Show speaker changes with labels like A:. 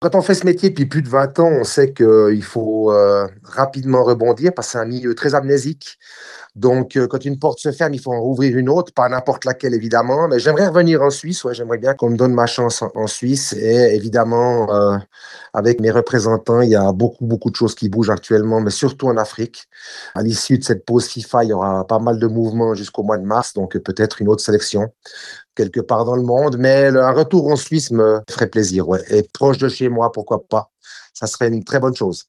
A: Quand on fait ce métier depuis plus de 20 ans, on sait qu'il faut rapidement rebondir parce que c'est un milieu très amnésique. Donc, quand une porte se ferme, il faut en rouvrir une autre, pas n'importe laquelle, évidemment. Mais j'aimerais revenir en Suisse, ouais, j'aimerais bien qu'on me donne ma chance en Suisse. Et évidemment, avec mes représentants, il y a beaucoup, beaucoup de choses qui bougent actuellement, mais surtout en Afrique. À l'issue de cette pause FIFA, il y aura pas mal de mouvements jusqu'au mois de mars, donc peut-être une autre sélection quelque part dans le monde. Mais un retour en Suisse me ferait plaisir, ouais. Et proche de chez moi, pourquoi pas. Ça serait une très bonne chose.